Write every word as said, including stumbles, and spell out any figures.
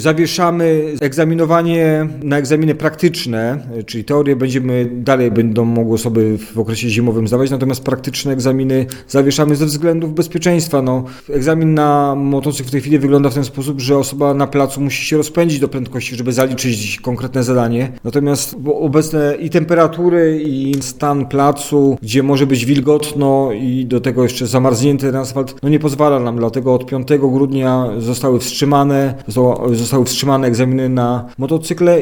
Zawieszamy egzaminowanie na egzaminy praktyczne, czyli teorie będziemy, dalej będą mogły osoby w okresie zimowym zdawać, natomiast praktyczne egzaminy zawieszamy ze względów bezpieczeństwa. No, egzamin na motocykl w tej chwili wygląda w ten sposób, że osoba na placu musi się rozpędzić do prędkości, żeby zaliczyć konkretne zadanie. Natomiast obecne i temperatury, i stan placu, gdzie może być wilgotno i do tego jeszcze zamarznięty ten asfalt, no nie pozwala nam, dlatego od piątego grudnia zostały wstrzymane, zostały wstrzymane egzaminy na motocykle.